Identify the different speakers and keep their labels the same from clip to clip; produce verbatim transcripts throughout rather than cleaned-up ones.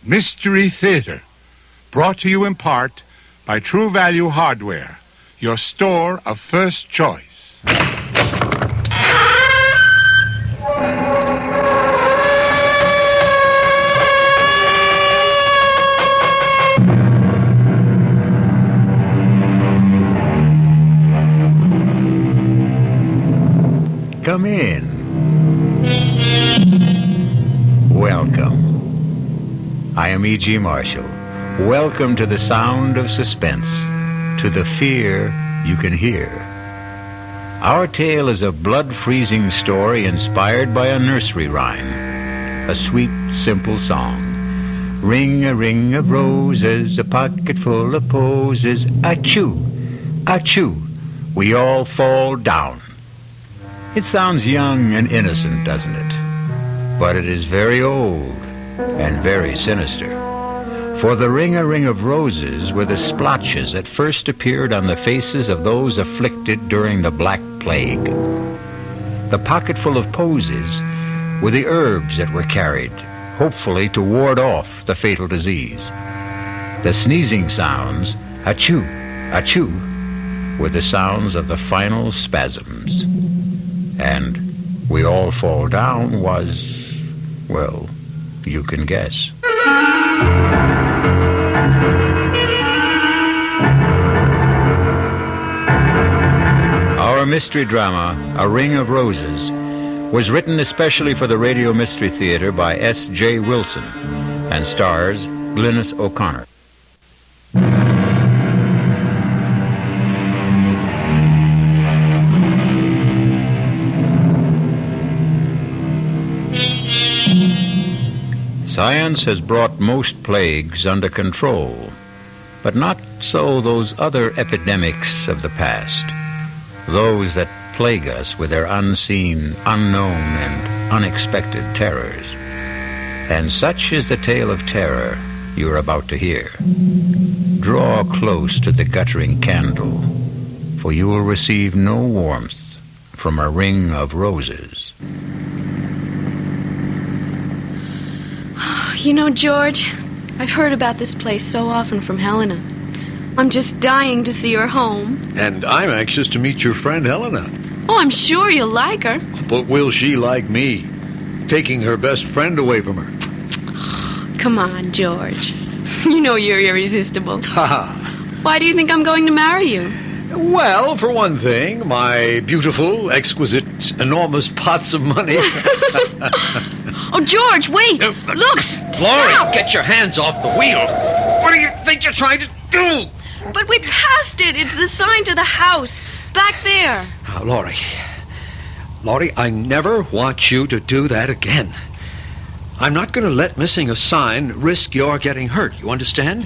Speaker 1: Mystery Theater, brought to you in part by True Value Hardware, your store of first choice.
Speaker 2: Come in. Welcome. I am E G. Marshall. Welcome to the sound of suspense, to the fear you can hear. Our tale is a blood-freezing story inspired by a nursery rhyme, a sweet, simple song. Ring a ring of roses, a pocket full of posies, achoo, achoo, we all fall down. It sounds young and innocent, doesn't it? But it is very old and very sinister. For the ring-a-ring of roses were the splotches that first appeared on the faces of those afflicted during the Black Plague. The pocketful of posies were the herbs that were carried, hopefully to ward off the fatal disease. The sneezing sounds, achoo, achoo, were the sounds of the final spasms. And we all fall down was, well, you can guess. Our mystery drama, A Ring of Roses, was written especially for the Radio Mystery Theater by S J Wilson and stars Glynis O'Connor. Science has brought most plagues under control, but not so those other epidemics of the past, those that plague us with their unseen, unknown, and unexpected terrors. And such is the tale of terror you are about to hear. Draw close to the guttering candle, for you will receive no warmth from a ring of roses.
Speaker 3: You know, George, I've heard about this place so often from Helena. I'm just dying to see her home.
Speaker 4: And I'm anxious to meet your friend Helena.
Speaker 3: Oh, I'm sure you'll like her.
Speaker 4: But will she like me, taking her best friend away from her?
Speaker 3: Come on, George. You know you're irresistible.
Speaker 4: Ha!
Speaker 3: Why do you think I'm going to marry you?
Speaker 4: Well, for one thing, my beautiful, exquisite, enormous pots of money.
Speaker 3: Oh, George, wait!
Speaker 4: Uh,
Speaker 3: Look!
Speaker 4: Laurie,
Speaker 3: Stop!
Speaker 4: get your hands off the wheel! What do you think you're trying to do?
Speaker 3: But we passed it. It's the sign to the house. Back there.
Speaker 4: Now, Laurie. Laurie, I never want you to do that again. I'm not going to let missing a sign risk your getting hurt. You understand?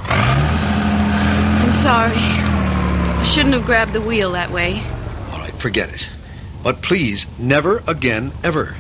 Speaker 3: I'm sorry. I shouldn't have grabbed the wheel that way.
Speaker 4: All right, forget it. But please, never again, ever.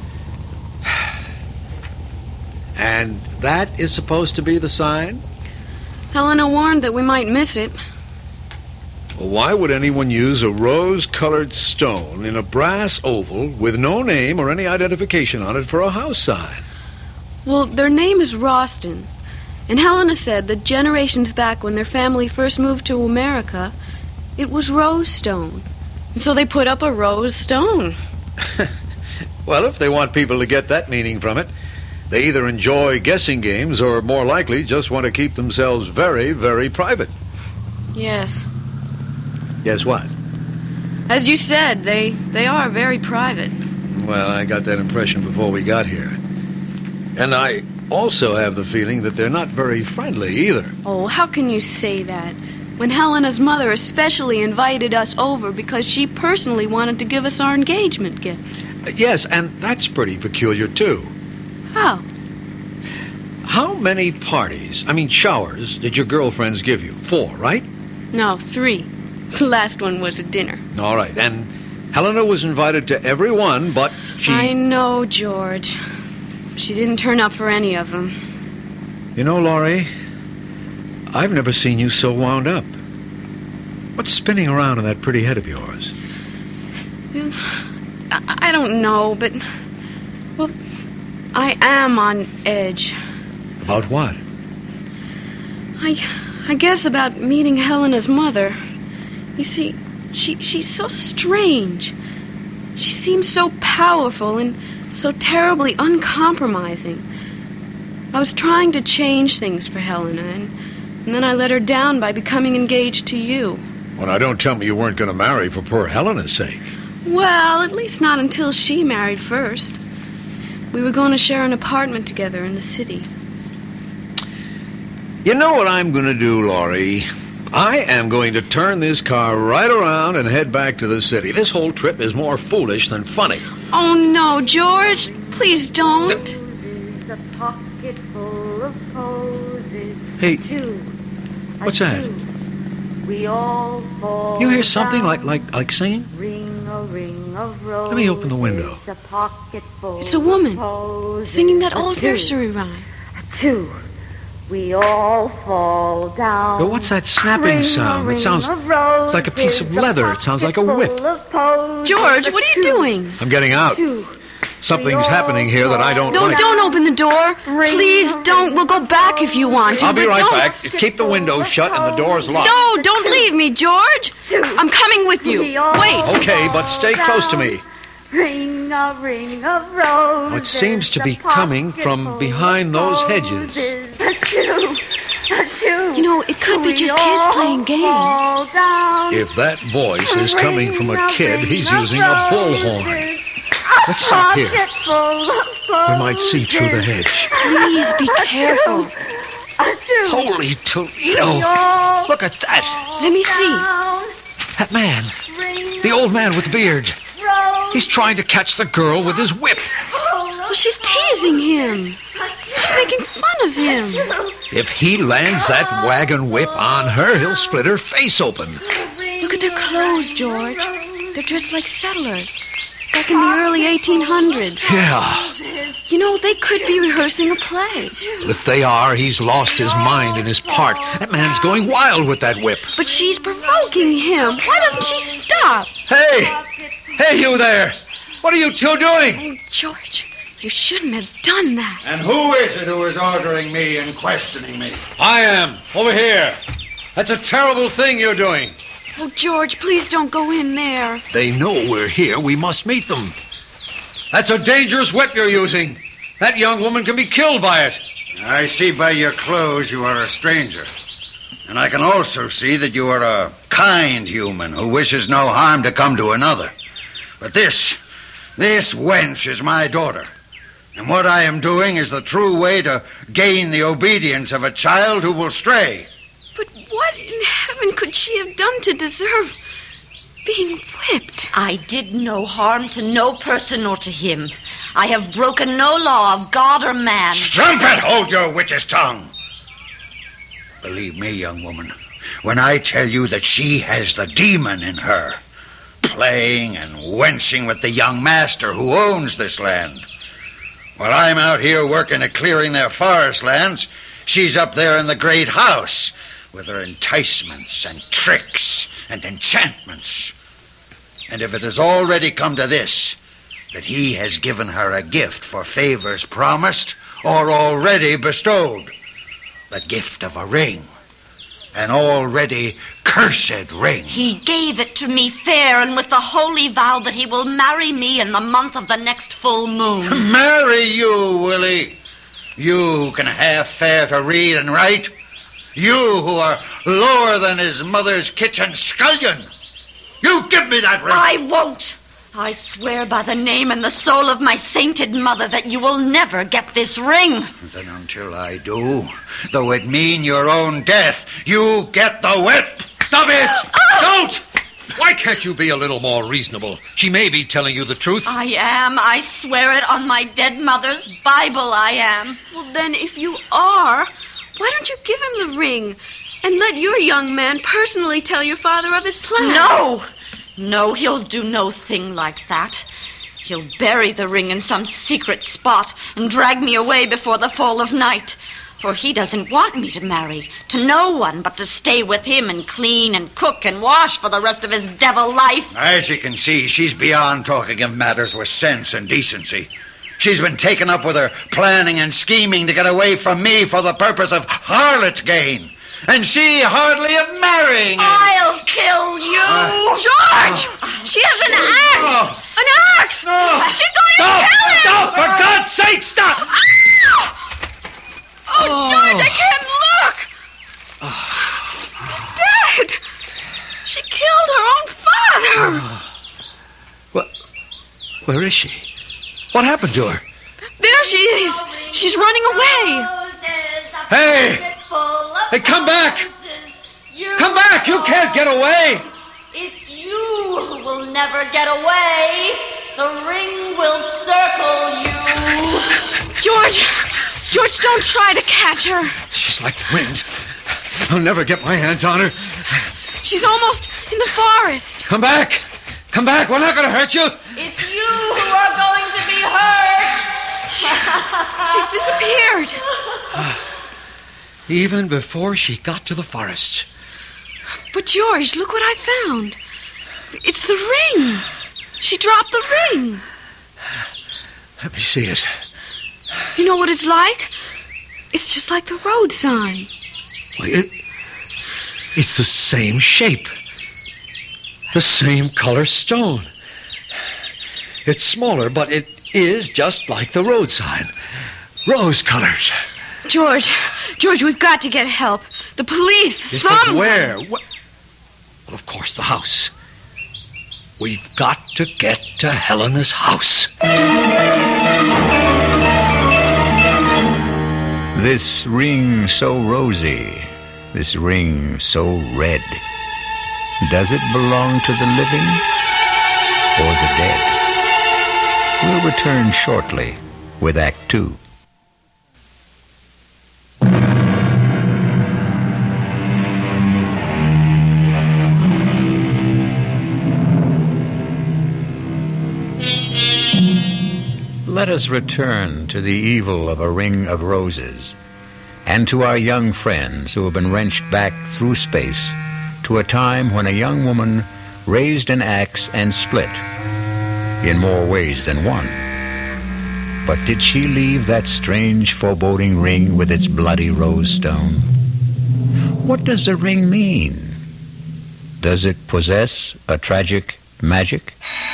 Speaker 4: And that is supposed to be the sign?
Speaker 3: Helena warned that we might miss it.
Speaker 4: Well, why would anyone use a rose-colored stone in a brass oval with no name or any identification on it for a house sign?
Speaker 3: Well, their name is Roston. And Helena said that generations back when their family first moved to America, it was rose stone. And so they put up a rose stone.
Speaker 4: Well, if they want people to get that meaning from it, they either enjoy guessing games or, more likely, just want to keep themselves very, very private.
Speaker 3: Yes.
Speaker 4: Guess what?
Speaker 3: As you said, they, they are very private.
Speaker 4: Well, I got that impression before we got here. And I also have the feeling that they're not very friendly either.
Speaker 3: Oh, how can you say that? When Helena's mother especially invited us over because she personally wanted to give us our engagement gift.
Speaker 4: Yes, and that's pretty peculiar, too.
Speaker 3: How?
Speaker 4: How many parties, I mean showers, did your girlfriends give you? Four, right?
Speaker 3: No, three. The last one was a dinner.
Speaker 4: All right, and Helena was invited to every one, but she...
Speaker 3: I know, George. She didn't turn up for any of them.
Speaker 4: You know, Laurie, I've never seen you so wound up. What's spinning around in that pretty head of yours?
Speaker 3: I, I don't know, but... Well, I am on edge.
Speaker 4: About what?
Speaker 3: I, I guess about meeting Helena's mother. You see, she, she's so strange. She seems so powerful and so terribly uncompromising. I was trying to change things for Helena, and, and then I let her down by becoming engaged to you.
Speaker 4: Well, now, don't tell me you weren't going to marry for poor Helena's sake.
Speaker 3: Well, at least not until she married first. We were going to share an apartment together in the city.
Speaker 4: You know what I'm going to do, Laurie? I am going to turn this car right around and head back to the city. This whole trip is more foolish than funny.
Speaker 3: Oh, no, George. Please don't.
Speaker 5: A pocket full of posies.
Speaker 4: Hey,
Speaker 5: Two,
Speaker 4: what's
Speaker 5: a
Speaker 4: that?
Speaker 5: two. We all fall
Speaker 4: You hear something
Speaker 5: down.
Speaker 4: like like like singing?
Speaker 5: Ring a ring of roses.
Speaker 4: Let me open the window.
Speaker 5: A pocket full
Speaker 3: It's a woman
Speaker 5: of posies.
Speaker 3: singing that
Speaker 5: A
Speaker 3: old
Speaker 5: two,
Speaker 3: nursery rhyme.
Speaker 5: a Two. We all fall down.
Speaker 4: But what's that snapping
Speaker 5: Ring a
Speaker 4: sound? It
Speaker 5: ring
Speaker 4: sounds
Speaker 5: of
Speaker 4: it's like a piece of
Speaker 5: roses,
Speaker 4: leather. It sounds like a
Speaker 5: pocket
Speaker 4: whip.
Speaker 5: full of posies.
Speaker 3: George,
Speaker 5: A
Speaker 3: what are you
Speaker 5: two,
Speaker 3: doing?
Speaker 4: I'm getting out.
Speaker 5: Two.
Speaker 4: Something's happening here that I don't
Speaker 3: No,
Speaker 4: like.
Speaker 3: don't open the door. Please don't. We'll go back if you want to.
Speaker 4: I'll be
Speaker 3: but
Speaker 4: right
Speaker 3: don't.
Speaker 4: back. You keep the window shut and the door's locked.
Speaker 3: No, don't leave me, George. I'm coming with you. Wait.
Speaker 4: Okay, but stay close to me.
Speaker 5: Ring a ring of roses.
Speaker 4: Now, it seems to be coming from behind those hedges.
Speaker 3: You know, it could be just kids playing games.
Speaker 4: If that voice is coming from a kid, he's using a bullhorn. Let's stop here. We might see through the hedge.
Speaker 3: Please be careful.
Speaker 4: Holy Toledo! Look at that!
Speaker 3: Let me see.
Speaker 4: That man. The old man with the beard. He's trying to catch the girl with his whip.
Speaker 3: Well, she's teasing him. She's making fun of him.
Speaker 4: If he lands that wagon whip on her, he'll split her face open.
Speaker 3: Look at their clothes, George. They're dressed like settlers. Back in the early eighteen hundreds.
Speaker 4: Yeah.
Speaker 3: You know, they could be rehearsing a play.
Speaker 4: If they are, he's lost his mind and his part. That man's going wild with that whip.
Speaker 3: But she's provoking him. Why doesn't she stop?
Speaker 4: Hey! Hey, you there! What are you two doing?
Speaker 3: Oh, George, you shouldn't have done that.
Speaker 6: And who is it who is ordering me and questioning me?
Speaker 4: I am. Over here. That's a terrible thing you're doing.
Speaker 3: Oh, George, please don't go in there.
Speaker 4: They know we're here. We must meet them. That's a dangerous whip you're using. That young woman can be killed by it.
Speaker 6: I see by your clothes you are a stranger. And I can also see that you are a kind human who wishes no harm to come to another. But this, this wench is my daughter. And what I am doing is the true way to gain the obedience of a child who will stray.
Speaker 3: But what in heaven could she have done to deserve being whipped?
Speaker 7: I did no harm to no person or to him. I have broken no law of God or man.
Speaker 6: Strumpet, hold your witch's tongue. Believe me, young woman, when I tell you that she has the demon in her, playing and wenching with the young master who owns this land. While I'm out here working at clearing their forest lands, she's up there in the great house with her enticements and tricks and enchantments. And if it has already come to this, that he has given her a gift for favors promised or already bestowed, the gift of a ring, an already cursed ring.
Speaker 7: He gave it to me fair and with the holy vow that he will marry me in the month of the next full moon.
Speaker 6: Marry you, Willie? You who can half fare to read and write? You who are lower than his mother's kitchen scullion? You give me that ring!
Speaker 7: I won't. I swear by the name and the soul of my sainted mother that you will never get this ring.
Speaker 6: Then until I do, though it mean your own death, you get the whip!
Speaker 4: Stop it! Don't! Why can't you be a little more reasonable? She may be telling you the truth.
Speaker 7: I am. I swear it on my dead mother's Bible, I am.
Speaker 3: Well, then, if you are, why don't you give him the ring and let your young man personally tell your father of his plans?
Speaker 7: No! No, he'll do no thing like that. He'll bury the ring in some secret spot and drag me away before the fall of night. For he doesn't want me to marry to no one but to stay with him and clean and cook and wash for the rest of his devil life.
Speaker 6: As you can see, she's beyond talking of matters with sense and decency. She's been taken up with her planning and scheming to get away from me for the purpose of harlot gain. And she hardly of marrying him.
Speaker 7: I'll kill you.
Speaker 6: Uh,
Speaker 3: George! She has an axe!
Speaker 6: Oh.
Speaker 3: An axe!
Speaker 6: No.
Speaker 3: She's going
Speaker 4: Stop!
Speaker 3: to kill him!
Speaker 4: Stop! For God's sake, stop!
Speaker 3: Oh, George, I can't look! Dad! She killed her own father!
Speaker 4: Well, where is she? What happened to her?
Speaker 3: There she is! She's running away!
Speaker 4: Hey! Hey, come back! Come back! You can't get away!
Speaker 5: It's you who will never get away. The ring will circle you.
Speaker 3: George! George, don't try to catch her.
Speaker 4: She's like the wind. I'll never get my hands on her.
Speaker 3: She's almost in the forest.
Speaker 4: Come back! Come back! We're not going to hurt you!
Speaker 5: It's you who are going to be hurt.
Speaker 3: She, she's disappeared.
Speaker 4: Even before she got to the forest.
Speaker 3: But, George, look what I found. It's the ring. She dropped the ring.
Speaker 4: Let me see it.
Speaker 3: You know what it's like? It's just like the road sign.
Speaker 4: Well, it, it's the same shape. The same color stone. It's smaller, but it is just like the road sign. Rose-colored.
Speaker 3: George, George, we've got to get help. The police,
Speaker 4: Yes, but
Speaker 3: someone.
Speaker 4: where? What? Well, of course, the house. We've got to get to Helena's house.
Speaker 2: This ring so rosy, this ring so red, does it belong to the living or the dead? We'll return shortly with Act Two. Let us return to the evil of a ring of roses, and to our young friends who have been wrenched back through space to a time when a young woman raised an axe and split, in more ways than one. But did she leave that strange foreboding ring with its bloody rose stone? What does the ring mean? Does it possess a tragic magic?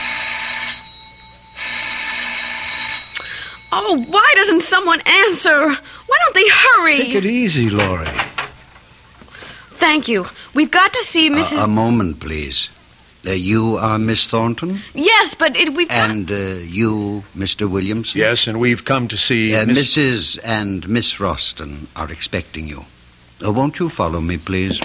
Speaker 3: Oh, why doesn't someone answer? Why don't they hurry?
Speaker 4: Take it easy, Laurie.
Speaker 3: Thank you. We've got to see Missus
Speaker 6: A, a moment, please. Uh, you are Miss Thornton?
Speaker 3: Yes, but it, we've got...
Speaker 6: And uh, you, Mister Williamson?
Speaker 4: Yes, and we've come to see
Speaker 6: Uh,
Speaker 4: Miss...
Speaker 6: Missus and Miss Roston are expecting you. Uh, won't you follow me, please?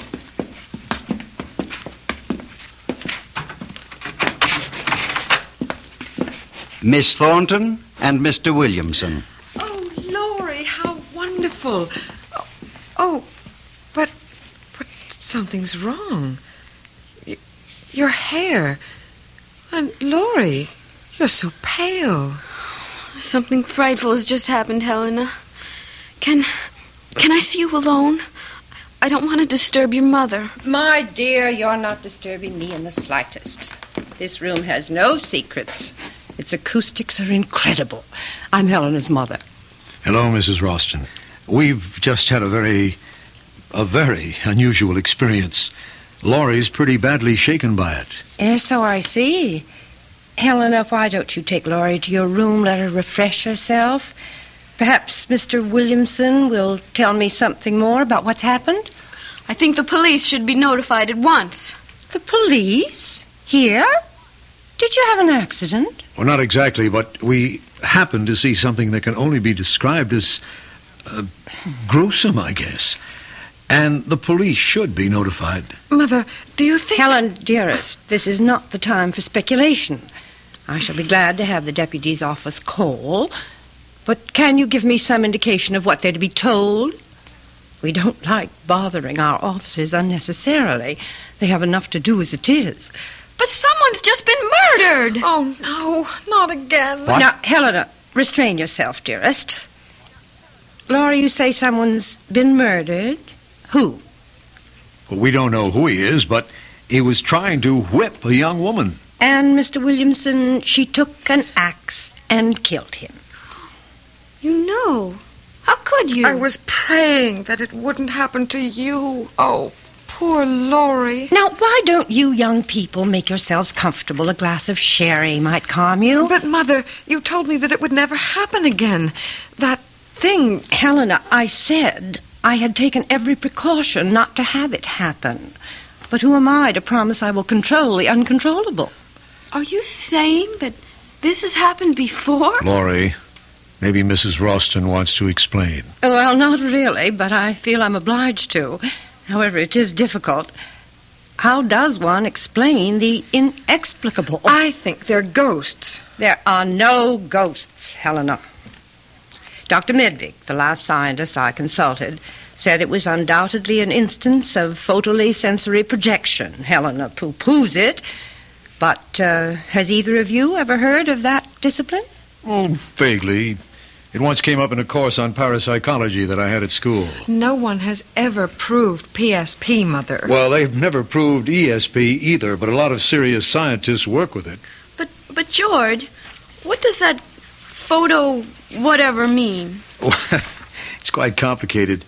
Speaker 6: Miss Thornton and Mister Williamson.
Speaker 8: Oh, Laurie, how wonderful. Oh, oh but, but something's wrong. Y- your hair. And Laurie, you're so pale.
Speaker 3: Something frightful has just happened, Helena. Can... Can I see you alone? I don't want to disturb your mother.
Speaker 9: My dear, you're not disturbing me in the slightest. This room has no secrets. Its acoustics are incredible. I'm Helena's mother.
Speaker 4: Hello, Missus Roston. We've just had a very, a very unusual experience. Laurie's pretty badly shaken by it.
Speaker 9: Yes, so I see. Helena, why don't you take Laurie to your room, let her refresh herself? Perhaps Mister Williamson will tell me something more about what's happened?
Speaker 3: I think the police should be notified at once.
Speaker 9: The police? Here? Did you have an accident?
Speaker 4: Well, not exactly, but we happened to see something that can only be described as uh, gruesome, I guess. And the police should be notified.
Speaker 8: Mother, do you think...
Speaker 9: Helen, dearest, this is not the time for speculation. I shall be glad to have the deputy's office call. But can you give me some indication of what they're to be told? We don't like bothering our officers unnecessarily. They have enough to do as it is.
Speaker 3: But someone's just been murdered.
Speaker 8: Oh, no, not again.
Speaker 4: What?
Speaker 9: Now, Helena, restrain yourself, dearest. Laurie, you say someone's been murdered? Who?
Speaker 4: Well, we don't know who he is, but he was trying to whip a young woman.
Speaker 9: And Mister Williamson, she took an axe and killed him.
Speaker 3: You know. How could you?
Speaker 8: I was praying that it wouldn't happen to you. Oh, poor Laurie.
Speaker 9: Now, why don't you young people make yourselves comfortable? A glass of sherry might calm you.
Speaker 8: But, Mother, you told me that it would never happen again. That thing...
Speaker 9: Helena, I said I had taken every precaution not to have it happen. But who am I to promise I will control the uncontrollable?
Speaker 3: Are you saying that this has happened before?
Speaker 4: Laurie, maybe Missus Ralston wants to explain.
Speaker 9: Well, not really, but I feel I'm obliged to. However, it is difficult. How does one explain the inexplicable?
Speaker 8: I think they're ghosts.
Speaker 9: There are no ghosts, Helena. Doctor Midvik, the last scientist I consulted, said it was undoubtedly an instance of photally sensory projection. Helena poo-poos it. But uh, has either of you ever heard of that discipline?
Speaker 4: Oh, vaguely. It once came up in a course on parapsychology that I had at school.
Speaker 8: No one has ever proved P S P, Mother.
Speaker 4: Well, they've never proved E S P either, but a lot of serious scientists work with it.
Speaker 3: But, but George, what does that photo whatever mean?
Speaker 4: It's quite complicated.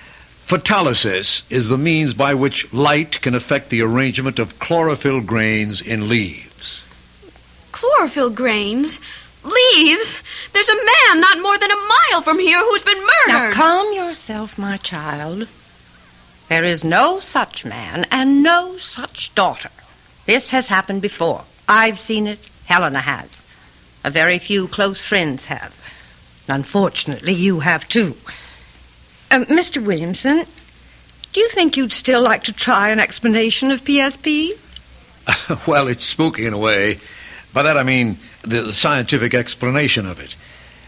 Speaker 4: Photolysis is the means by which light can affect the arrangement of chlorophyll grains in leaves.
Speaker 3: Chlorophyll grains? Leaves? There's a man not more than a mile from here who's been murdered.
Speaker 9: Now, calm yourself, my child. There is no such man and no such daughter. This has happened before. I've seen it. Helena has. A very few close friends have. And unfortunately, you have too. Uh, Mister Williamson, do you think you'd still like to try an explanation of P S P?
Speaker 4: Well, it's spooky in a way. By that I mean the scientific explanation of it.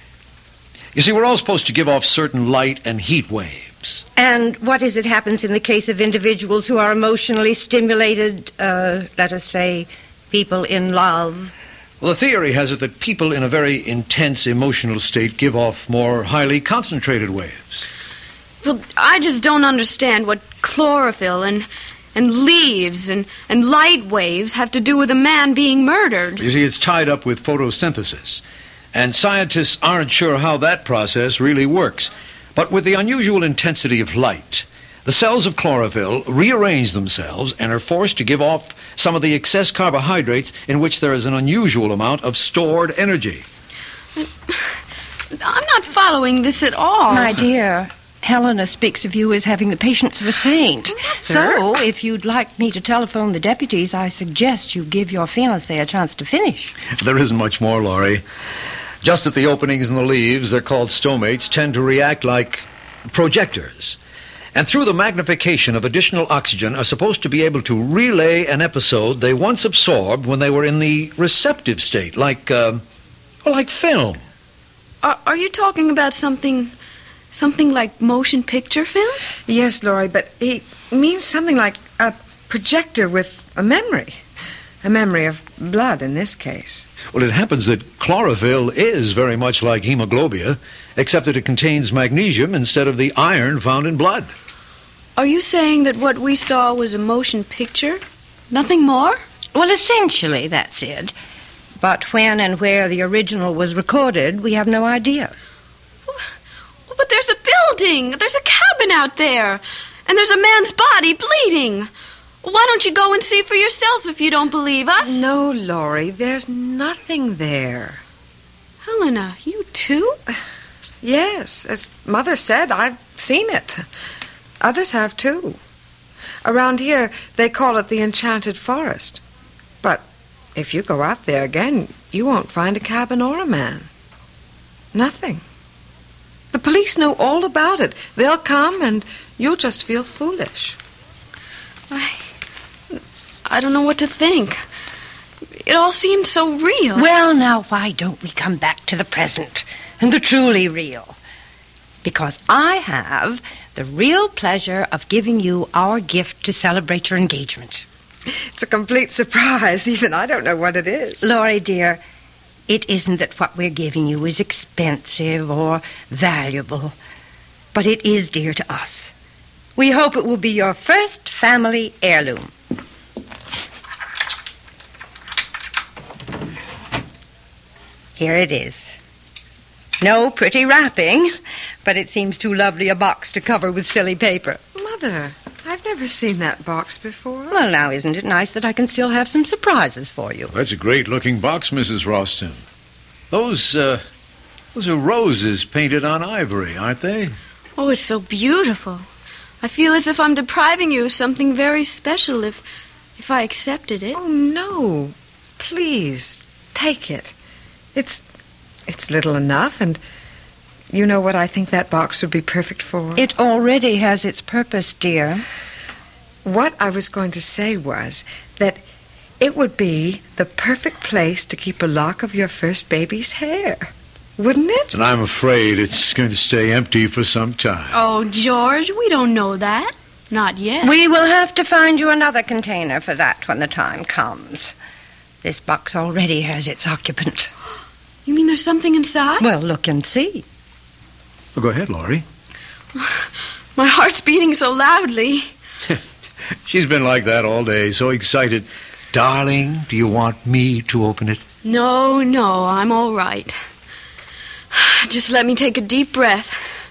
Speaker 4: You see, we're all supposed to give off certain light and heat waves.
Speaker 9: And what is it happens in the case of individuals who are emotionally stimulated, uh, let us say, people in love?
Speaker 4: Well, the theory has it that people in a very intense emotional state give off more highly concentrated waves.
Speaker 3: Well, I just don't understand what chlorophyll and and leaves and, and light waves have to do with a man being murdered.
Speaker 4: You see, it's tied up with photosynthesis, and scientists aren't sure how that process really works. But with the unusual intensity of light, the cells of chlorophyll rearrange themselves and are forced to give off some of the excess carbohydrates in which there is an unusual amount of stored energy.
Speaker 3: I'm not following this at all.
Speaker 9: My dear, Helena speaks of you as having the patience of a saint. So, if you'd like me to telephone the deputies, I suggest you give your fiancé a chance to finish.
Speaker 4: There isn't much more, Laurie. Just at the openings in the leaves, they're called stomates, tend to react like projectors. And through the magnification of additional oxygen are supposed to be able to relay an episode they once absorbed when they were in the receptive state, like, uh, well, like film.
Speaker 3: Are, are you talking about something... Something like motion picture film?
Speaker 8: Yes, Laurie, but he means something like a projector with a memory. A memory of blood in this case.
Speaker 4: Well, it happens that chlorophyll is very much like hemoglobia, except that it contains magnesium instead of the iron found in blood.
Speaker 3: Are you saying that what we saw was a motion picture? Nothing more?
Speaker 9: Well, essentially, that's it. But when and where the original was recorded, we have no idea.
Speaker 3: But there's a building. There's a cabin out there. And there's a man's body bleeding. Why don't you go and see for yourself if you don't believe us?
Speaker 8: No, Laurie, there's nothing there.
Speaker 3: Helena, you too?
Speaker 8: Yes, as Mother said, I've seen it. Others have too. Around here, they call it the Enchanted Forest. But if you go out there again, you won't find a cabin or a man. Nothing. The police know all about it. They'll come and you'll just feel foolish.
Speaker 3: I... I don't know what to think. It all seemed so real.
Speaker 9: Well, now, why don't we come back to the present and the truly real? Because I have the real pleasure of giving you our gift to celebrate your engagement.
Speaker 8: It's a complete surprise. Even I don't know what it is.
Speaker 9: Laurie, dear, it isn't that what we're giving you is expensive or valuable, but it is dear to us. We hope it will be your first family heirloom. Here it is. No pretty wrapping, but it seems too lovely a box to cover with silly paper.
Speaker 8: Mother, I've never seen that box before.
Speaker 9: Well, now, isn't it nice that I can still have some surprises for you?
Speaker 4: That's a great-looking box, Missus Ralston. Those, uh, those are roses painted on ivory, aren't they?
Speaker 3: Oh, it's so beautiful. I feel as if I'm depriving you of something very special if, if I accepted it.
Speaker 8: Oh, no. Please, take it. It's, it's little enough, and you know what I think that box would be perfect for?
Speaker 9: It already has its purpose, dear.
Speaker 8: What I was going to say was that it would be the perfect place to keep a lock of your first baby's hair. Wouldn't it?
Speaker 4: And I'm afraid it's going to stay empty for some time.
Speaker 3: Oh, George, we don't know that. Not yet.
Speaker 9: We will have to find you another container for that when the time comes. This box already has its occupant.
Speaker 3: You mean there's something inside?
Speaker 9: Well, look and see.
Speaker 4: Well, go ahead, Laurie.
Speaker 3: My heart's beating so loudly.
Speaker 4: She's been like that all day, so excited. Darling, do you want me to open it?
Speaker 3: No, no, I'm all right. Just let me take a deep breath.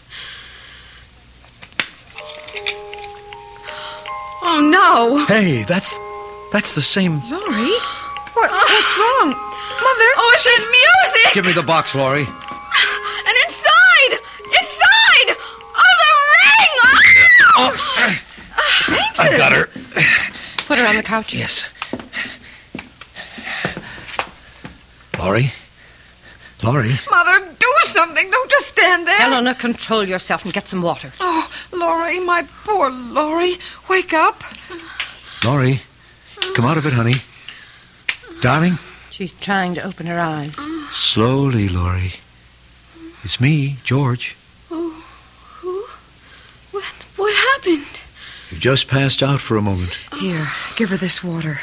Speaker 3: Oh, no.
Speaker 4: Hey, that's that's the same...
Speaker 8: Laurie? What, what's wrong? Mother?
Speaker 3: Oh, it's this music!
Speaker 4: Give me the box, Laurie.
Speaker 3: And inside! Inside! Oh, the ring!
Speaker 4: Oh, I got her.
Speaker 9: Put her on the couch.
Speaker 4: Yes. Laurie? Laurie?
Speaker 8: Mother, do something. Don't just stand there.
Speaker 9: Helena, control yourself and get some water.
Speaker 8: Oh, Laurie, my poor Laurie. Wake up.
Speaker 4: Laurie, come out of it, honey. Darling?
Speaker 9: She's trying to open her eyes.
Speaker 4: Slowly, Laurie. It's me, George.
Speaker 3: Oh, who? What, what happened?
Speaker 4: You just passed out for a moment.
Speaker 8: Here, give her this water.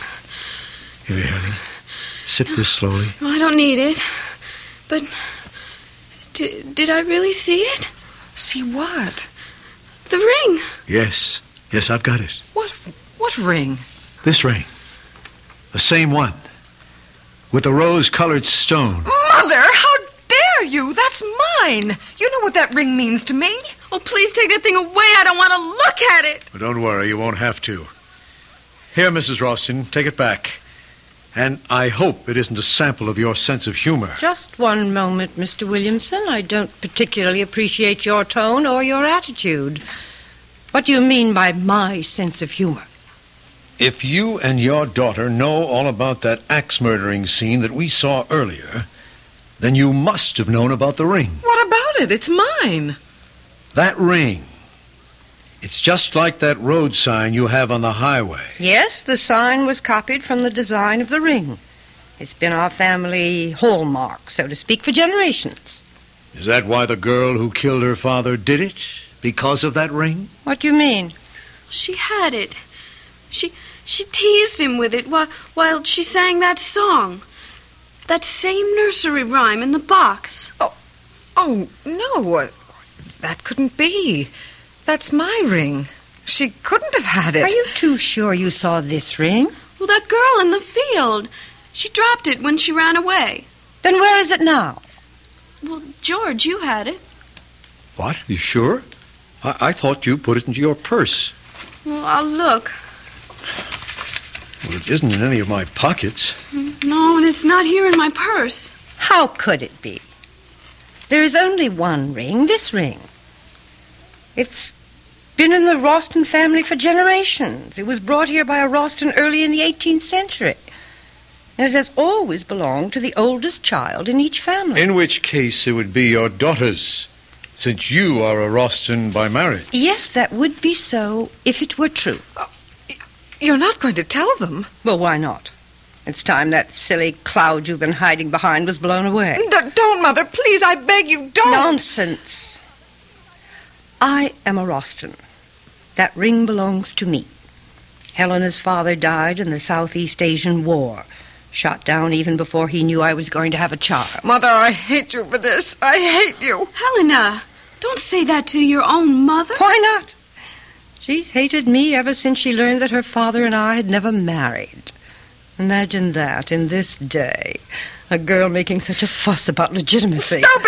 Speaker 4: Here, honey. Sip this slowly.
Speaker 3: Oh, I don't need it. But d- did I really see it?
Speaker 8: See what?
Speaker 3: The ring.
Speaker 4: Yes. Yes, I've got it.
Speaker 8: What? What ring?
Speaker 4: This ring. The same one. With the rose-colored stone.
Speaker 8: Mother, how dare you? That's mine. You know what that ring means to me.
Speaker 3: Oh, please take that thing away. I don't want to look at it.
Speaker 4: Well, don't worry. You won't have to. Here, Missus Ralston, take it back. And I hope it isn't a sample of your sense of humor.
Speaker 9: Just one moment, Mister Williamson. I don't particularly appreciate your tone or your attitude. What do you mean by my sense of humor?
Speaker 4: If you and your daughter know all about that axe-murdering scene that we saw earlier, then you must have known about the ring.
Speaker 8: What about it? It's mine.
Speaker 4: That ring. It's just like that road sign you have on the highway.
Speaker 9: Yes, the sign was copied from the design of the ring. It's been our family hallmark, so to speak, for generations.
Speaker 4: Is that why the girl who killed her father did it? Because of that ring?
Speaker 9: What do you mean?
Speaker 3: She had it. She she teased him with it while, while she sang that song. That same nursery rhyme in the box.
Speaker 8: Oh, oh no. Uh, that couldn't be. That's my ring. She couldn't have had it.
Speaker 9: Are you too sure you saw this ring?
Speaker 3: Well, that girl in the field. She dropped it when she ran away.
Speaker 9: Then where is it now?
Speaker 3: Well, George, you had it.
Speaker 4: What? You sure? I, I thought you put it into your purse.
Speaker 3: Well, I'll look.
Speaker 4: Well, it isn't in any of my pockets.
Speaker 3: No, and it's not here in my purse.
Speaker 9: How could it be? There is only one ring, this ring. It's been in the Ralston family for generations. It was brought here by a Ralston early in the eighteenth century. And it has always belonged to the oldest child in each family.
Speaker 4: In which case it would be your daughter's, since you are a Ralston by marriage.
Speaker 9: Yes, that would be so if it were true.
Speaker 8: Oh, you're not going to tell them?
Speaker 9: Well, why not? It's time that silly cloud you've been hiding behind was blown away.
Speaker 8: D- don't, Mother. Please, I beg you, don't.
Speaker 9: Nonsense. I am a Ralston. That ring belongs to me. Helena's father died in the Southeast Asian War. Shot down even before he knew I was going to have a child.
Speaker 8: Mother, I hate you for this. I hate you.
Speaker 3: Helena, don't say that to your own mother.
Speaker 9: Why not? She's hated me ever since she learned that her father and I had never married. Imagine that in this day. A girl making such a fuss about legitimacy.
Speaker 8: Stop it, Mother.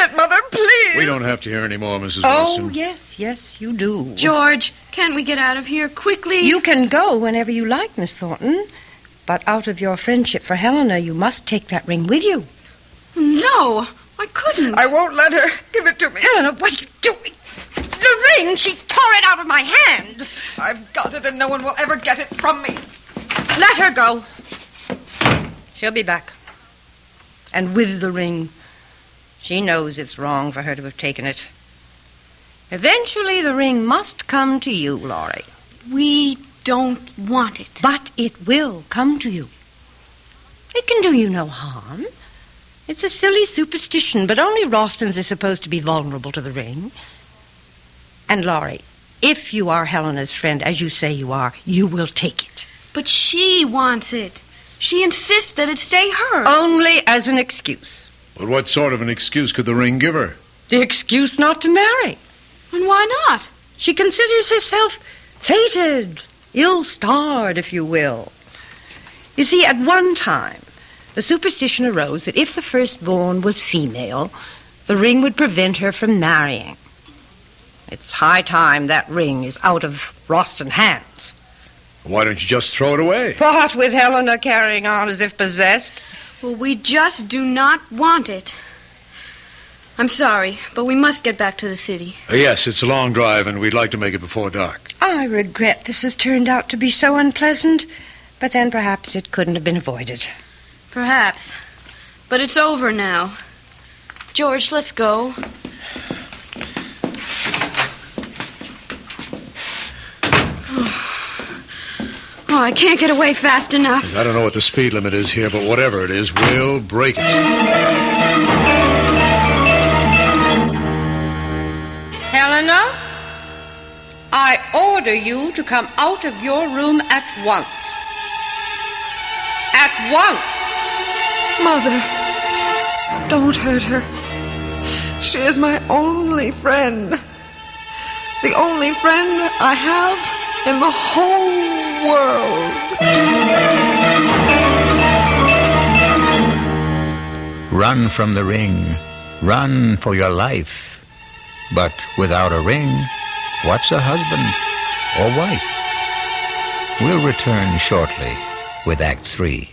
Speaker 8: please.
Speaker 10: We don't have to hear any more, Missus
Speaker 9: Oh,
Speaker 10: Ralston.
Speaker 9: yes, yes, you do.
Speaker 3: George, can't we get out of here quickly?
Speaker 9: You can go whenever you like, Miss Thornton. But out of your friendship for Helena, you must take that ring with you.
Speaker 3: No, I couldn't.
Speaker 8: I won't let her. Give it to me.
Speaker 9: Helena, what are you doing? The ring! She tore it out of my hand.
Speaker 8: I've got it, and no one will ever get it from me.
Speaker 9: Let her go. She'll be back. And with the ring. She knows it's wrong for her to have taken it. Eventually, the ring must come to you, Laurie.
Speaker 3: We don't want it.
Speaker 9: But it will come to you. It can do you no harm. It's a silly superstition, but only Rostons are supposed to be vulnerable to the ring. And, Laurie, if you are Helena's friend, as you say you are, you will take it.
Speaker 3: But she wants it. She insists that it stay hers.
Speaker 9: Only as an excuse.
Speaker 10: But what sort of an excuse could the ring give her?
Speaker 9: The excuse not to marry.
Speaker 3: And why not?
Speaker 9: She considers herself fated, ill-starred, if you will. You see, at one time, the superstition arose that if the firstborn was female, the ring would prevent her from marrying. It's high time that ring is out of Ralston hands.
Speaker 10: Why don't you just throw it away?
Speaker 9: What with Helena carrying on as if possessed?
Speaker 3: Well, we just do not want it. I'm sorry, but we must get back to the city.
Speaker 10: Uh, yes, it's a long drive, and we'd like to make it before dark.
Speaker 9: I regret this has turned out to be so unpleasant, but then perhaps it couldn't have been avoided.
Speaker 3: Perhaps. But it's over now. George, let's go. Oh, I can't get away fast enough.
Speaker 10: I don't know what the speed limit is here, but whatever it is, we'll break it.
Speaker 9: Helena, I order you to come out of your room at once. At once!
Speaker 8: Mother, don't hurt her. She is my only friend. The only friend I have in the whole world.
Speaker 2: Run from the ring. Run for your life. But without a ring, what's a husband or wife? We'll return shortly with Act Three.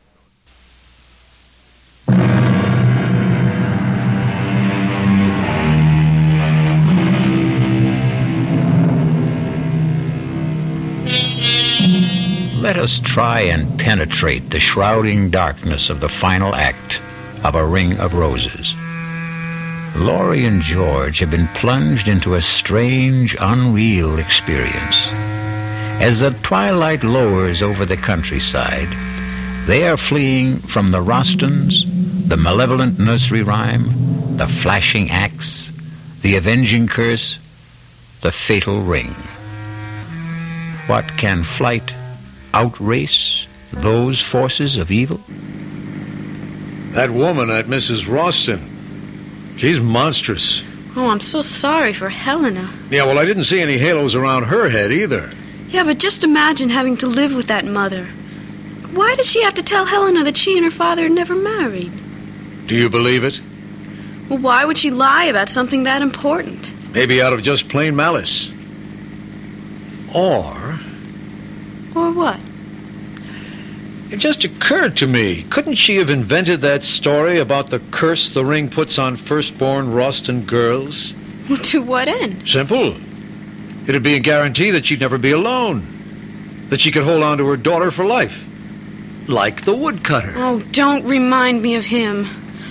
Speaker 2: Let us try and penetrate the shrouding darkness of the final act of A Ring of Roses. Laurie and George have been plunged into a strange, unreal experience. As the twilight lowers over the countryside, they are fleeing from the Rostons, the malevolent nursery rhyme, the flashing axe, the avenging curse, the fatal ring. What can flight outrace those forces of evil?
Speaker 10: That woman, that Missus Ralston, she's monstrous.
Speaker 3: Oh, I'm so sorry for Helena.
Speaker 10: Yeah, well, I didn't see any halos around her head either.
Speaker 3: Yeah, but just imagine having to live with that mother. Why did she have to tell Helena that she and her father had never married?
Speaker 10: Do you believe it?
Speaker 3: Well, why would she lie about something that important?
Speaker 10: Maybe out of just plain malice. Or...
Speaker 3: Or what?
Speaker 10: It just occurred to me, couldn't she have invented that story about the curse the ring puts on firstborn Ralston girls?
Speaker 3: To what end?
Speaker 10: Simple. It'd be a guarantee that she'd never be alone. That she could hold on to her daughter for life. Like the woodcutter.
Speaker 3: Oh, don't remind me of him.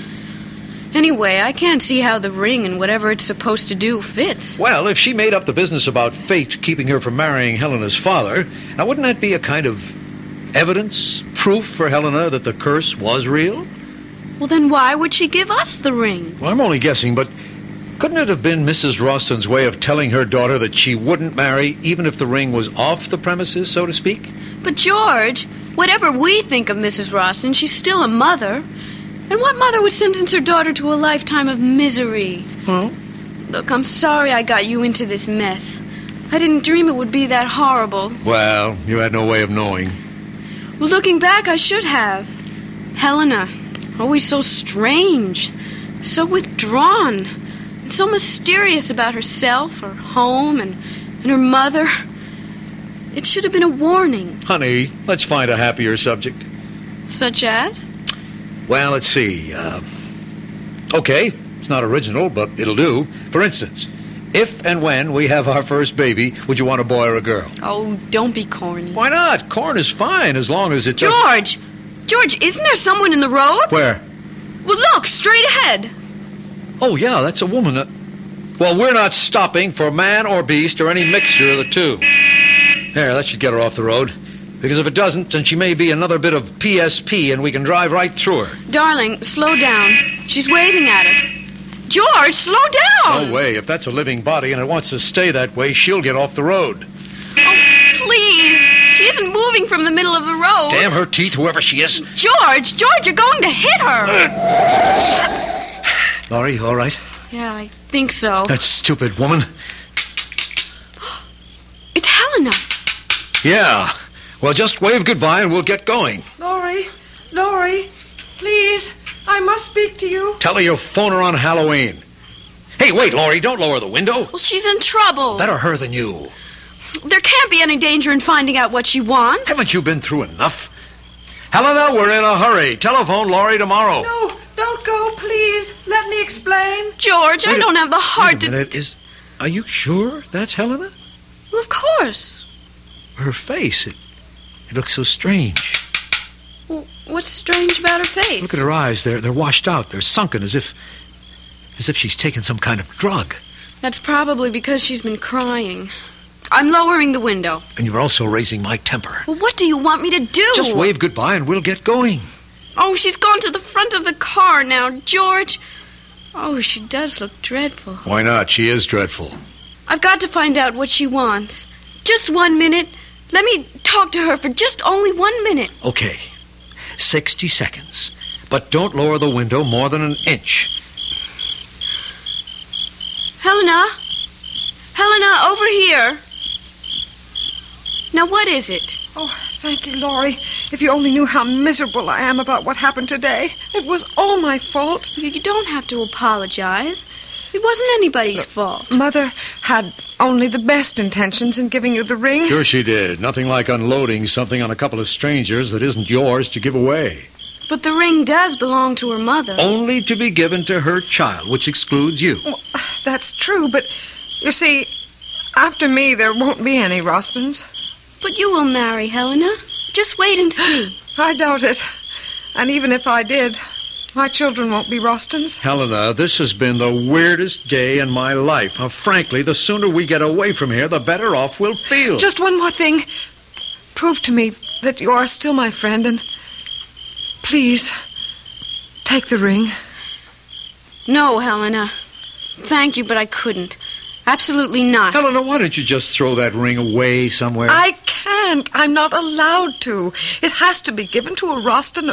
Speaker 3: Anyway, I can't see how the ring and whatever it's supposed to do fits.
Speaker 10: Well, if she made up the business about fate keeping her from marrying Helena's father, now wouldn't that be a kind of evidence, proof for Helena that the curse was real?
Speaker 3: Well, then why would she give us the ring?
Speaker 10: Well, I'm only guessing, but couldn't it have been Missus Ralston's way of telling her daughter that she wouldn't marry even if the ring was off the premises, so to speak?
Speaker 3: But, George, whatever we think of Missus Ralston, she's still a mother. And what mother would sentence her daughter to a lifetime of misery?
Speaker 10: Well?
Speaker 3: Look, I'm sorry I got you into this mess. I didn't dream it would be that horrible.
Speaker 10: Well, you had no way of knowing.
Speaker 3: Well, looking back, I should have. Helena, always so strange, so withdrawn. and so mysterious about herself, her home, and, and her mother. It should have been a warning.
Speaker 10: Honey, let's find a happier subject.
Speaker 3: Such as?
Speaker 10: Well, let's see. Uh, okay, it's not original, but it'll do. For instance, if and when we have our first baby, would you want a boy or a girl?
Speaker 3: Oh, don't be corny.
Speaker 10: Why not? Corn is fine as long as it doesn't...
Speaker 3: George! George, isn't there someone in the road?
Speaker 10: Where?
Speaker 3: Well, look, straight ahead.
Speaker 10: Oh, yeah, that's a woman. Uh, well, we're not stopping for man or beast or any mixture of the two. There, that should get her off the road. Because if it doesn't, then she may be another bit of P S P and we can drive right through her.
Speaker 3: Darling, slow down. She's waving at us. George, slow down!
Speaker 10: No way. If that's a living body and it wants to stay that way, she'll get off the road.
Speaker 3: Oh, please. She isn't moving from the middle of the road.
Speaker 10: Damn her teeth, whoever she is.
Speaker 3: George, George, you're going to hit her.
Speaker 10: Laurie, you all right?
Speaker 3: Yeah, I think so.
Speaker 10: That stupid woman.
Speaker 3: It's Helena.
Speaker 10: Yeah. Well, just wave goodbye and we'll get going.
Speaker 8: Laurie, Laurie, please, I must speak to you.
Speaker 10: Tell her you'll phone her on Halloween. Hey, wait, Laurie, don't lower the window.
Speaker 3: Well, she's in trouble.
Speaker 10: Better her than you.
Speaker 3: There can't be any danger in finding out what she wants.
Speaker 10: Haven't you been through enough? Helena, we're in a hurry. Telephone Laurie tomorrow.
Speaker 8: No, don't go, please. Let me explain.
Speaker 3: George,
Speaker 10: Wait
Speaker 3: I
Speaker 10: a-
Speaker 3: don't have the heart
Speaker 10: Wait a minute.
Speaker 3: to...
Speaker 10: Is, are you sure that's Helena?
Speaker 3: Well, of course.
Speaker 10: Her face, it, it looks so strange.
Speaker 3: Well, what's strange about her face?
Speaker 10: Look at her eyes. They're, they're washed out. They're sunken as if, as if she's taken some kind of drug.
Speaker 3: That's probably because she's been crying. I'm lowering the window.
Speaker 10: And you're also raising my temper.
Speaker 3: Well, what do you want me to do?
Speaker 10: Just wave goodbye and we'll get going.
Speaker 3: Oh, she's gone to the front of the car now, George. Oh, she does look dreadful.
Speaker 10: Why not? She is dreadful.
Speaker 3: I've got to find out what she wants. Just one minute. Let me talk to her for just only one minute.
Speaker 10: Okay. Sixty seconds. But don't lower the window more than an inch.
Speaker 3: Helena? Helena, over here. Now, what is it?
Speaker 8: Oh, thank you, Laurie. If you only knew how miserable I am about what happened today. It was all my fault.
Speaker 3: You, you don't have to apologize. It wasn't anybody's fault.
Speaker 8: Mother had only the best intentions in giving you the ring.
Speaker 10: Sure she did. Nothing like unloading something on a couple of strangers that isn't yours to give away.
Speaker 3: But the ring does belong to her mother.
Speaker 10: Only to be given to her child, which excludes you.
Speaker 8: Well, that's true, but you see, after me, there won't be any Rostons.
Speaker 3: But you will marry, Helena. Just wait and see.
Speaker 8: I doubt it. And even if I did, my children won't be Rostons.
Speaker 10: Helena, this has been the weirdest day in my life. Now, frankly, the sooner we get away from here, the better off we'll feel.
Speaker 8: Just one more thing. Prove to me that you are still my friend, and please, take the ring.
Speaker 3: No, Helena. Thank you, but I couldn't. Absolutely not.
Speaker 10: Helena, why don't you just throw that ring away somewhere?
Speaker 8: I can't. I'm not allowed to. It has to be given to a Roston or,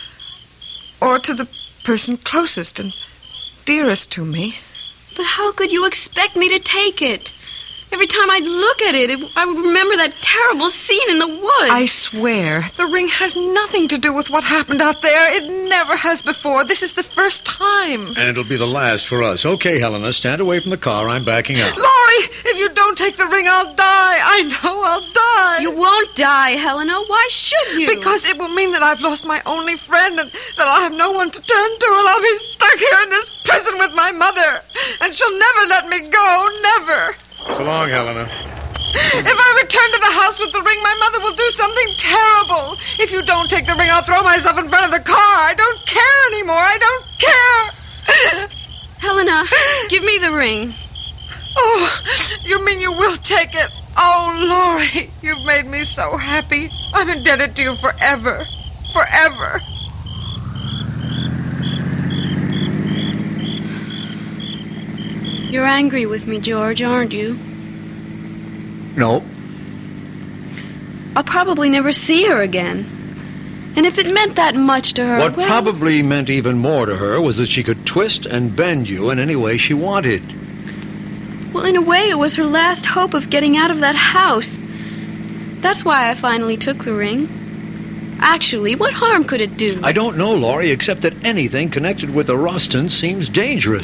Speaker 8: or to the person closest and dearest to me.
Speaker 3: But how could you expect me to take it? Every time I'd look at it, it, I would remember that terrible scene in the woods.
Speaker 8: I swear, the ring has nothing to do with what happened out there. It never has before. This is the first time.
Speaker 10: And it'll be the last for us. Okay, Helena, stand away from the car. I'm backing up.
Speaker 8: Laurie, if you don't take the ring, I'll die. I know I'll die.
Speaker 3: You won't die, Helena. Why should you?
Speaker 8: Because it will mean that I've lost my only friend and that I'll have no one to turn to, and I'll be stuck here in this prison with my mother. And she'll never let me go. Never.
Speaker 10: So long, Helena.
Speaker 8: If I return to the house with the ring, my mother will do something terrible. If you don't take the ring, I'll throw myself in front of the car. I don't care anymore. I don't care.
Speaker 3: Helena, give me the ring.
Speaker 8: Oh, you mean you will take it? Oh, Laurie, you've made me so happy. I'm indebted to you forever. Forever.
Speaker 3: You're angry with me, George, aren't you?
Speaker 10: No.
Speaker 3: I'll probably never see her again. And if it meant that much to her...
Speaker 10: What
Speaker 3: well,
Speaker 10: probably meant even more to her was that she could twist and bend you in any way she wanted.
Speaker 3: Well, in a way, it was her last hope of getting out of that house. That's why I finally took the ring. Actually, what harm could it do?
Speaker 10: I don't know, Laurie, except that anything connected with the Rostons seems dangerous.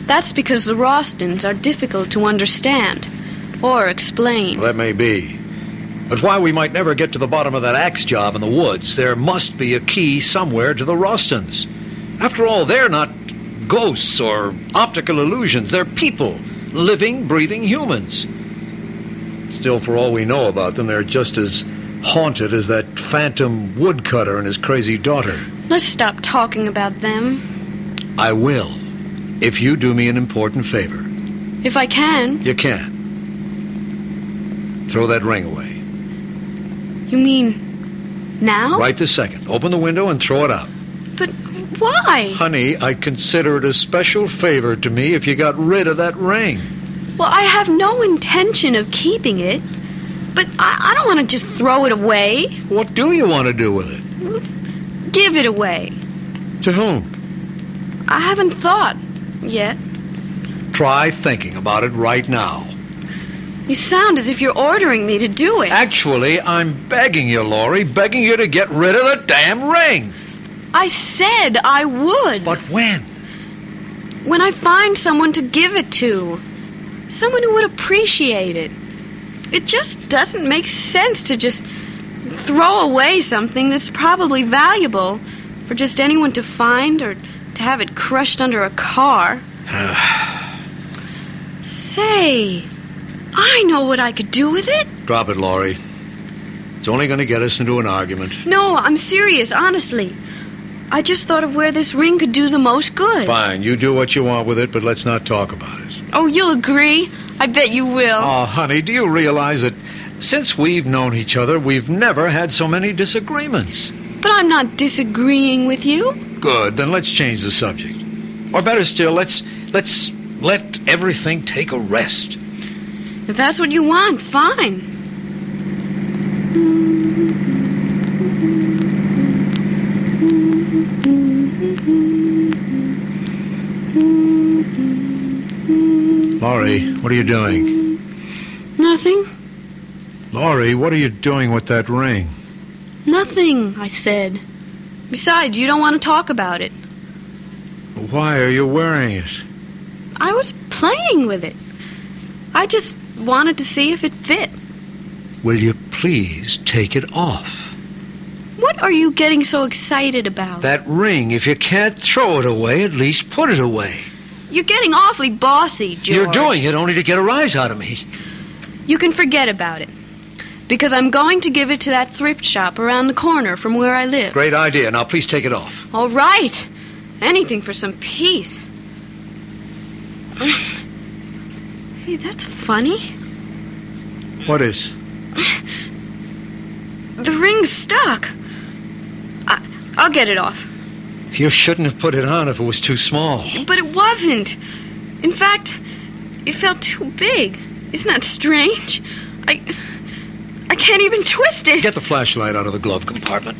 Speaker 3: That's because the Rostons are difficult to understand or explain.
Speaker 10: Well, that may be. But while we might never get to the bottom of that axe job in the woods, there must be a key somewhere to the Rostons. After all, they're not ghosts or optical illusions. They're people, living, breathing humans. Still, for all we know about them, they're just as haunted as that phantom woodcutter and his crazy daughter.
Speaker 3: Let's stop talking about them.
Speaker 10: I will, if you do me an important favor.
Speaker 3: If I can.
Speaker 10: You can. Throw that ring away.
Speaker 3: You mean now?
Speaker 10: Right this second. Open the window and throw it out.
Speaker 3: But why?
Speaker 10: Honey, I consider it a special favor to me if you got rid of that ring.
Speaker 3: Well, I have no intention of keeping it. But I, I don't want to just throw it away.
Speaker 10: What do you want to do with it?
Speaker 3: Give it away.
Speaker 10: To whom?
Speaker 3: I haven't thought yet.
Speaker 10: Try thinking about it right now.
Speaker 3: You sound as if you're ordering me to do it.
Speaker 10: Actually, I'm begging you, Laurie, begging you to get rid of the damn ring.
Speaker 3: I said I would.
Speaker 10: But when?
Speaker 3: When I find someone to give it to. Someone who would appreciate it. It just doesn't make sense to just throw away something that's probably valuable for just anyone to find or to have it crushed under a car. Say, I know what I could do with it.
Speaker 10: Drop it, Laurie. It's only going to get us into an argument.
Speaker 3: No, I'm serious, honestly. I just thought of where this ring could do the most good.
Speaker 10: Fine, you do what you want with it, but let's not talk about it.
Speaker 3: Oh, you'll agree? I bet you will.
Speaker 10: Oh, honey, do you realize that since we've known each other, we've never had so many disagreements?
Speaker 3: But I'm not disagreeing with you.
Speaker 10: Good, then let's change the subject. Or better still, let's let's let everything take a rest.
Speaker 3: If that's what you want, fine.
Speaker 10: Laurie, what are you doing?
Speaker 3: Nothing.
Speaker 10: Laurie, what are you doing with that ring?
Speaker 3: Nothing, I said. Besides, you don't want to talk about it.
Speaker 10: Why are you wearing it?
Speaker 3: I was playing with it. I just wanted to see if it fit.
Speaker 10: Will you please take it off?
Speaker 3: What are you getting so excited about?
Speaker 10: That ring, if you can't throw it away, at least put it away.
Speaker 3: You're getting awfully bossy, George.
Speaker 10: You're doing it only to get a rise out of me.
Speaker 3: You can forget about it. Because I'm going to give it to that thrift shop around the corner from where I live.
Speaker 10: Great idea. Now, please take it off.
Speaker 3: All right. Anything for some peace. Hey, that's funny.
Speaker 10: What is?
Speaker 3: The ring's stuck. I, I'll get it off.
Speaker 10: You shouldn't have put it on if it was too small.
Speaker 3: But it wasn't. In fact, it felt too big. Isn't that strange? I... I can't even twist it.
Speaker 10: Get the flashlight out of the glove compartment.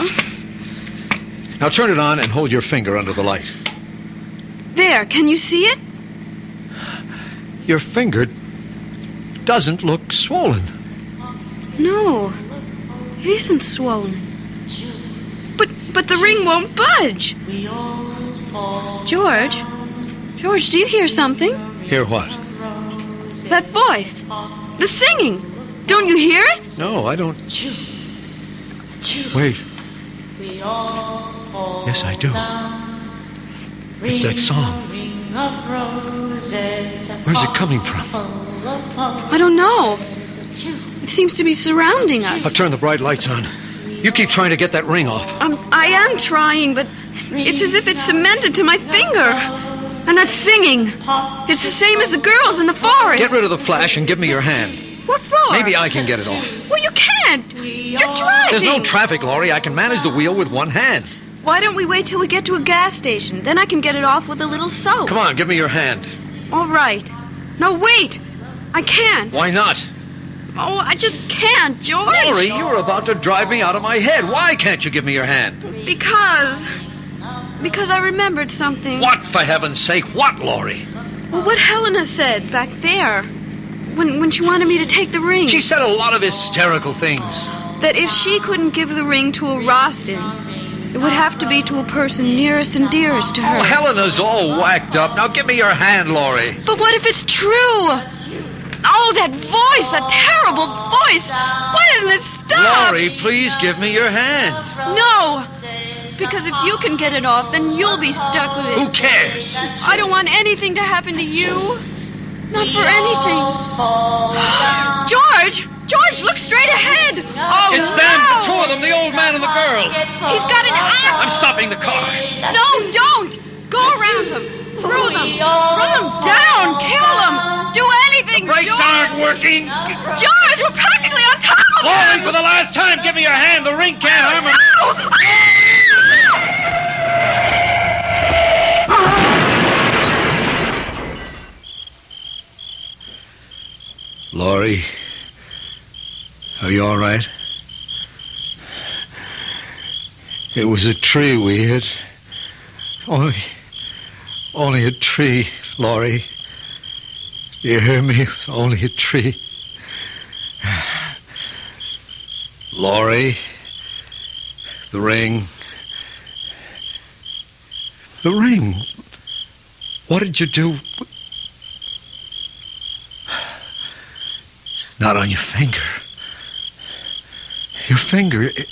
Speaker 10: Now turn it on and hold your finger under the light.
Speaker 3: There, can you see it?
Speaker 10: Your finger doesn't look swollen.
Speaker 3: No, it isn't swollen. But but the ring won't budge. George? George, do you hear something?
Speaker 10: Hear what?
Speaker 3: That voice. The singing. Don't you hear it?
Speaker 10: No, I don't. Wait. Yes, I do. It's that song. Where's it coming from?
Speaker 3: I don't know. It seems to be surrounding us.
Speaker 10: I'll turn the bright lights on. You keep trying to get that ring off.
Speaker 3: Um, I am trying, but it's as if it's cemented to my finger. And that singing. It's the same as the girls in the forest.
Speaker 10: Get rid of the flash and give me your hand.
Speaker 3: What for?
Speaker 10: Maybe I can get it off.
Speaker 3: Well, you can't. You're driving.
Speaker 10: There's no traffic, Laurie. I can manage the wheel with one hand.
Speaker 3: Why don't we wait till we get to a gas station? Then I can get it off with a little soap.
Speaker 10: Come on, give me your hand.
Speaker 3: All right. No, wait. I can't.
Speaker 10: Why not?
Speaker 3: Oh, I just can't, George.
Speaker 10: Laurie, you're about to drive me out of my head. Why can't you give me your hand?
Speaker 3: Because... Because I remembered something.
Speaker 10: What, for heaven's sake? What, Laurie?
Speaker 3: Well, what Helena said back there. When, when she wanted me to take the ring.
Speaker 10: She said a lot of hysterical things.
Speaker 3: That if she couldn't give the ring to a Roston, It would have to be to a person nearest and dearest to her.
Speaker 10: Oh, Helena's all whacked up. Now give me your hand, Laurie.
Speaker 3: But what if it's true? Oh, that voice, a terrible voice. Why doesn't it stop?
Speaker 10: Laurie, please give me your hand.
Speaker 3: No. Because if you can get it off, then you'll be stuck with it.
Speaker 10: Who cares?
Speaker 3: I don't want anything to happen to you. Not for anything. George! George, look straight ahead! Oh,
Speaker 10: It's
Speaker 3: no.
Speaker 10: them, the two of them, the old man and the girl.
Speaker 3: He's got an axe!
Speaker 10: I'm stopping the car.
Speaker 3: No, don't! Go around them, through them, run them down, kill them! Do anything,
Speaker 10: The brakes
Speaker 3: George!
Speaker 10: aren't working.
Speaker 3: George, we're practically on top of
Speaker 10: Laurie,
Speaker 3: them!
Speaker 10: for the last time, give me your hand. The ring can't harm her.
Speaker 3: No!
Speaker 10: Laurie, are you all right? It was a tree we hit. Only, only a tree, Laurie. Do you hear me? It was only a tree. Laurie, the ring. The ring. What did you do? It's not on your finger. Your finger. It...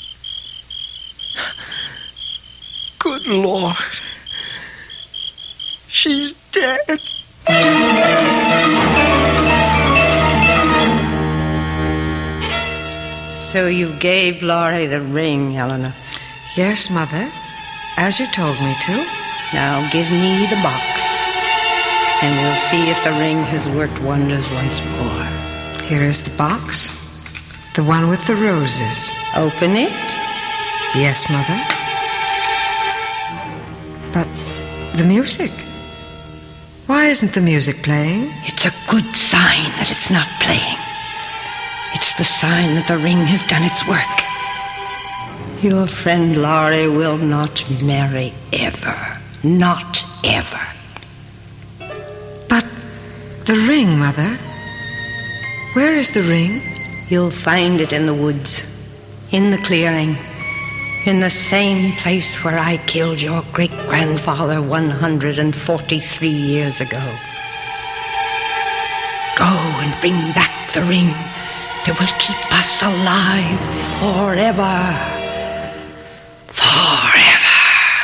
Speaker 10: Good Lord. She's dead.
Speaker 9: So you gave Laurie the ring, Helena.
Speaker 8: Yes, Mother, as you told me to.
Speaker 9: Now give me the box, and we'll see if the ring has worked wonders once more.
Speaker 8: Here is the box, the one with the roses.
Speaker 9: Open it.
Speaker 8: Yes, Mother. But the music? Why isn't the music playing?
Speaker 9: It's a good sign that it's not playing. It's the sign that the ring has done its work. Your friend Laurie will not marry ever. Not ever.
Speaker 8: But the ring, Mother. Where is the ring?
Speaker 9: You'll find it in the woods, in the clearing, in the same place where I killed your great-grandfather one hundred forty-three years ago. Go and bring back the ring that will keep us alive forever. Forever.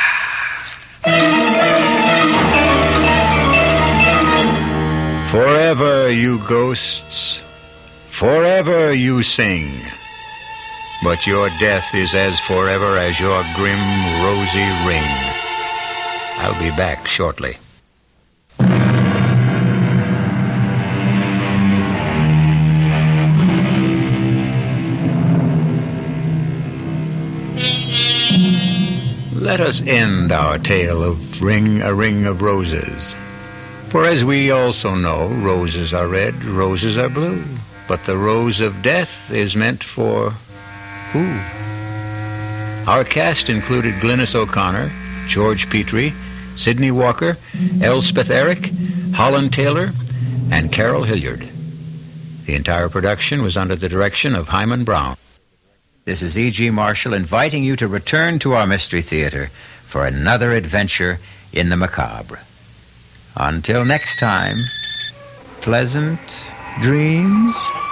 Speaker 2: Forever, you ghosts. Forever you sing. But your death is as forever as your grim, rosy ring. I'll be back shortly. Let us end our tale of Ring a Ring of Roses. For as we also know, roses are red, roses are blue. But the rose of death is meant for who? Our cast included Glynis O'Connor, George Petrie, Sidney Walker, Elspeth Eric, Holland Taylor, and Carol Hilliard. The entire production was under the direction of Hyman Brown. This is E G. Marshall inviting you to return to our Mystery Theater for another adventure in the macabre. Until next time, pleasant dreams.